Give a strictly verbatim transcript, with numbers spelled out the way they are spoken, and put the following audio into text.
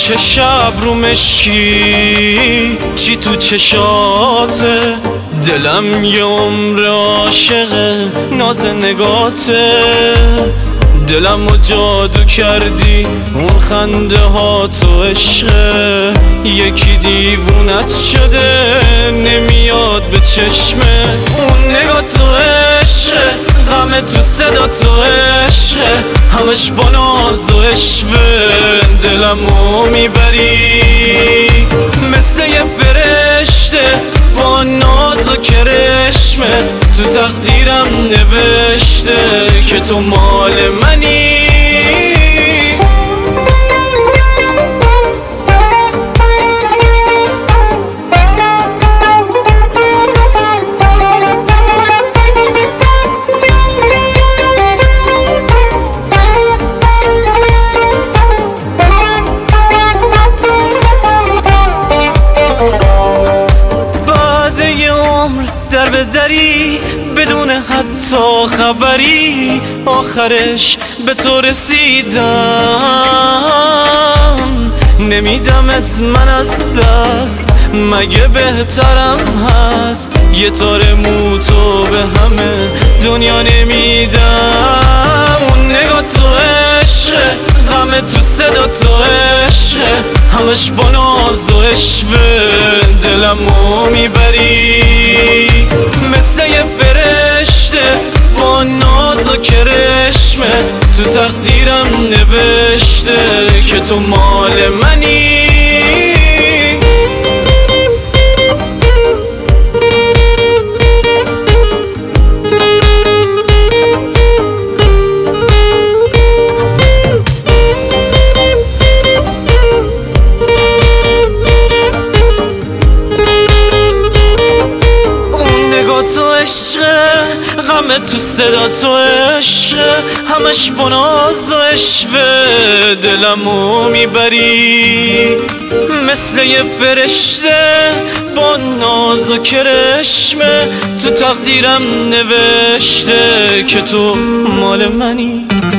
چه شب رو مشکی چی تو چشاته، دلم یه عمر عاشق ناز نگاته. دلم رو جادو کردی اون خنده ها تو عشقه، یکی دیوونت شده نمیاد به چشمه. اون نگاه تو عشقه، غم تو صدا تو عشقه، همش با ناز و عشقه. دلمو میبری مثل یه فرشته با ناز و کرشمه، تو تقدیرم نوشته که تو مال منی. در به دری بدون حتی خبری، آخرش به تو رسیدم. نمیدمت من از دست، مگه بهترم هست؟ یه تار مو تو به همه دنیا نمیدم. اون نگاه تو عشقه، غم تو صدا تو عشقه، همش با ناز و عشقه. دلمو میبری مثل یه فرشته با ناز و کرشمه، تو تقدیرم نوشته که تو مال منی. غم تو صدا تو عشقه، همش با ناز و عشقه. دلمو میبری مثل یه فرشته با ناز و کرشمه، تو تقدیرم نوشته که تو مال منی.